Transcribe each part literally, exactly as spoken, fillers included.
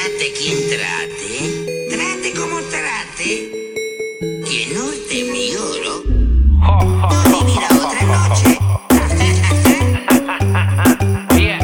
Trate quien trate, trate como trate, que norte mi oro no vivirá otra noche. Oye,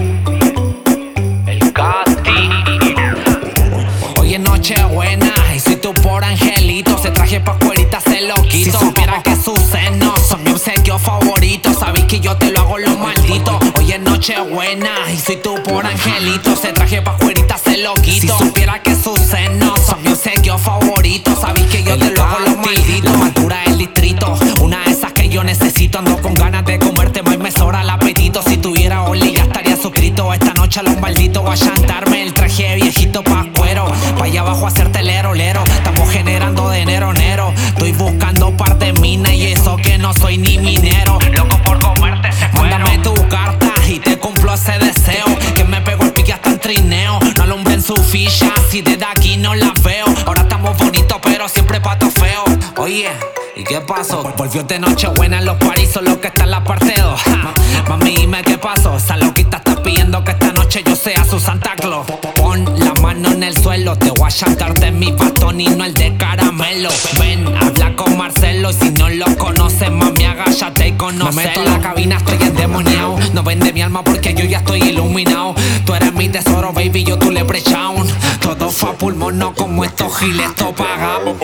el Casti. Hoy es Nochebuena y soy tu por angelito. Se traje pa' fuerita, se lo quito. Si supiera que sus senos son mi obsequio favorito, sabéis que yo te lo hago lo maldito. Hoy es Nochebuena y soy tu por angelito. Se traje pa' fuerita, se lo quito. Si supiera que sus senos son mi obsequio favorito, sabéis que yo te lo hago lo maldito. La madura del distrito, una de esas que yo necesito. Ando con ganas de comerte, más me sobra el apetito. Si tuviera Oli ya estaría suscrito. Esta noche a los malditos voy a chantarme el traje viejito pa' cuero, pa' allá abajo a hacerte lero, lero. Estamos generando de enero, enero. Estoy buscando parte mina y eso que no soy ni minero. Loco por comerte ese cuero. Mándame tu carta y te cumplo ese deseo. Que me pego el pique hasta en trineo. No alumbren su ficha si desde aquí no la veo. Ahora estamos bonitos pero siempre pato feo. Oye, ¿y qué pasó? Volvió de Nochebuena en los paris, solo que está en la parte dos. Mami, dime qué pasó. Esa loquita está pidiendo que esta noche yo sea su Santa Claus. Pon la mano en el suelo, te voy a chantar de mi bastón y no el de caramelo. Ven, habla con Marcelo y si no lo conoces, mami, agáchate y conócelo. Me meto en la cabina, estoy endemoniado. No vende mi alma porque yo ya estoy iluminado. Tú eres mi tesoro, baby, yo tu leprechaun. Todo fue a pulmón, no como estos giles, todo pagado.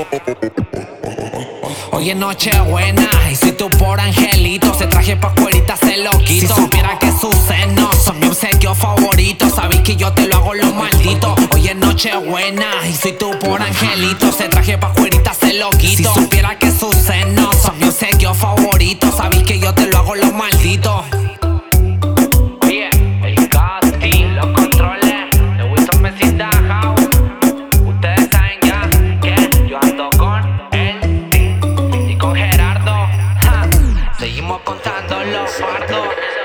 Hoy es Nochebuena y soy tu por angelito. Se traje pa' fuerita, se lo quito. Si supiera que sus senos son mi obsequio favorito, sabéis que yo te lo hago lo maldito. Hoy es Nochebuena y soy tu por angelito. Se traje pa' fuerita, se lo quito. Si supiera que sus senos son mi obsequio favorito, sabéis que yo te lo hago lo maldito. Oye, el Casti, los controles de Wilson Mesita House. Ustedes saben ya que yo ando con él y con Gerardo. Ja. Seguimos contando los fardos.